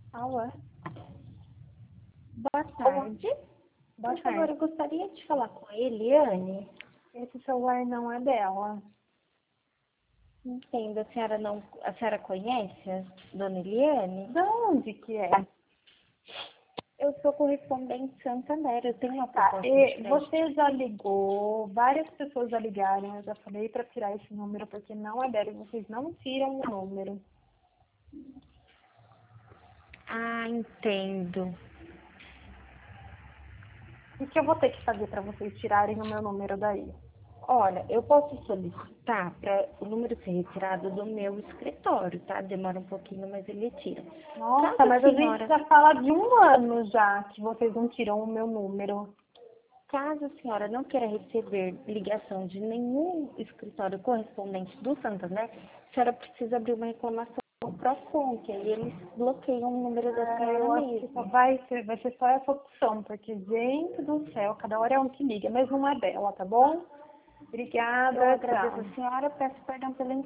Alô? Boa tarde. Boa Por favor, tarde. eu gostaria de falar com a Eliane. Esse celular não é dela. Entendo, a senhora conhece a dona Eliane? De onde que é? Eu sou correspondente Santander, eu tenho uma Tá, proposta de crédito. você já ligou, várias pessoas já ligaram, eu já falei para tirar esse número porque não é dela e vocês não tiram o número. Ah, entendo. O que eu vou ter que fazer para vocês tirarem o meu número daí? Olha, eu posso solicitar para o número ser retirado do meu escritório, tá? Demora um pouquinho, mas ele tira. Nossa, Caso a mas a gente senhora, já fala de um ano já que vocês não tiram o meu número. caso a senhora não queira receber ligação de nenhum escritório correspondente do Santander, a senhora precisa abrir uma reclamação no Procon, que aí eles bloqueiam o número da senhora Eu acho que só mesmo. vai ser só essa opção, porque, gente do céu, cada hora é um que liga, mas não é dela, tá bom? Eu Obrigada, agradeço tchau. a senhora, peço perdão pela